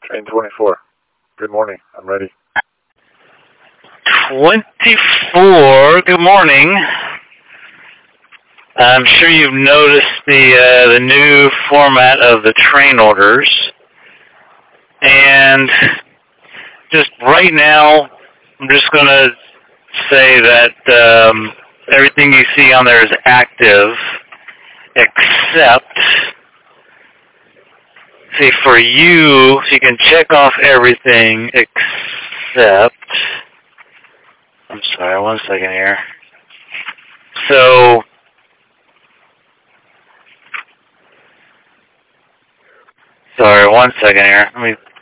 Train 24. Good morning. I'm ready. 24. Good morning. I'm sure you've noticed the new format of the train orders, and just right now, I'm just going to say that everything you see on there is active, except, see, for you, so you can check off everything except, I'm sorry, 1 second here. So, sorry, 1 second here. Let me